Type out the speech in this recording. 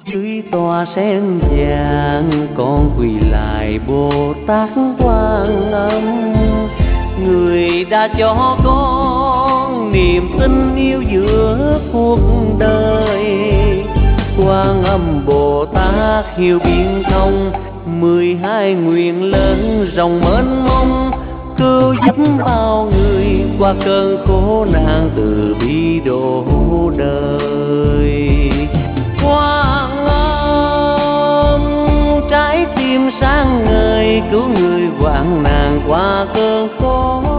dưới tòa sen vàng con quỳ lại Bồ Tát Quan Âm, người đã cho con niềm tin yêu giữa cuộc đời. Quan Âm Bồ Tát hiểu biến thông, 12 nguyện lớn rộng mênh mông, cứu giúp bao người qua cơn khổ nạn từ bi độ đời. Quan Âm trái tim sáng ngời, cứu người hoạn nạn qua cơn khổ